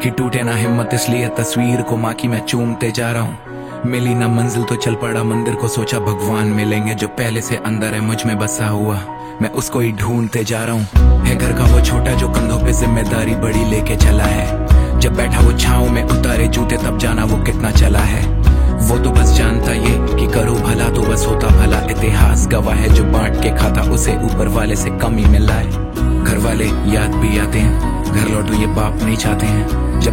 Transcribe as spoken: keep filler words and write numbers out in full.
कि टूटे ना हिम्मत, इसलिए तस्वीर को माँ की मैं चूमते जा रहा हूँ। मिली ना मंजिल तो चल पड़ा मंदिर को, सोचा भगवान मिलेंगे जो पहले से अंदर है मुझ में बसा हुआ, मैं उसको ही ढूंढते जा रहा हूँ। है घर का वो छोटा जो कंधों पे जिम्मेदारी बड़ी लेके चला है, जब बैठा वो छाँव में उतारे जूते तब जाना वो कितना चला है। वो तो बस जानता ये कि करो भला तो बस होता भला, इतिहास गवाह है जो बांट के खाता उसे ऊपर वाले से कम ही मिला है। घर वाले याद भी आते हैं, घर लौटो ये बाप नहीं चाहते हैं, जब